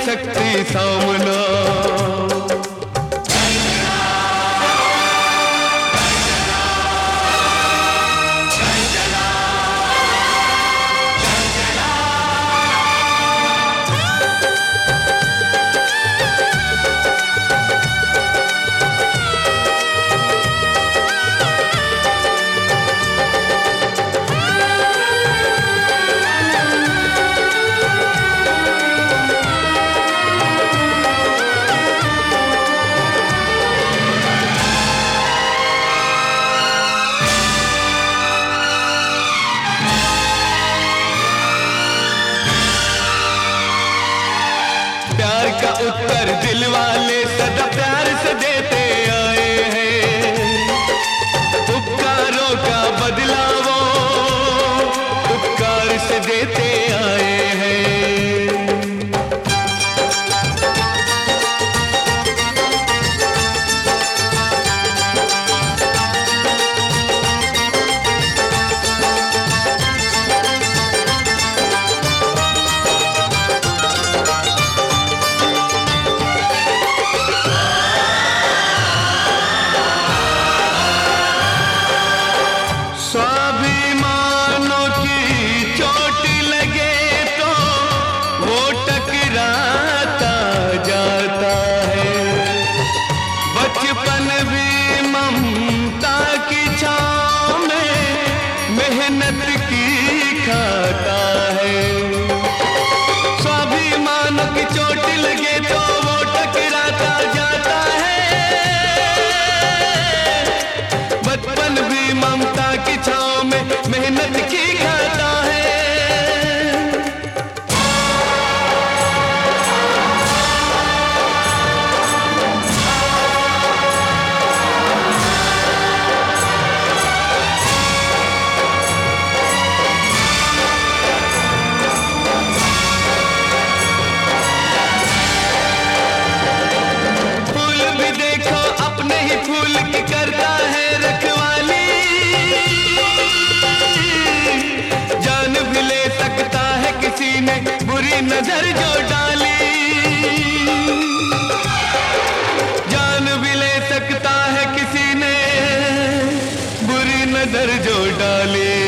सकती सामना। प्यार का उत्तर दिल वाले सदा प्यार से देते आए हैं, उपकारों का बदला वो उपकार से देते आए हैं। स्वाभिमानों की चोट लगे तो वो टकराता जाता है, बचपन भी ममता की छाँव में मेहनत की खाता है। स्वाभिमानों की चोट लगे तो वो टकराता जाता है, बचपन भी ममता की छाँव में मेहनत की खाता है। फूल भी देखो अपने ही फूल की करता है रखवाली, जान भी ले सकता है किसी ने बुरी नजर जो डाली, जान भी ले सकता है किसी ने बुरी नजर जो डाली।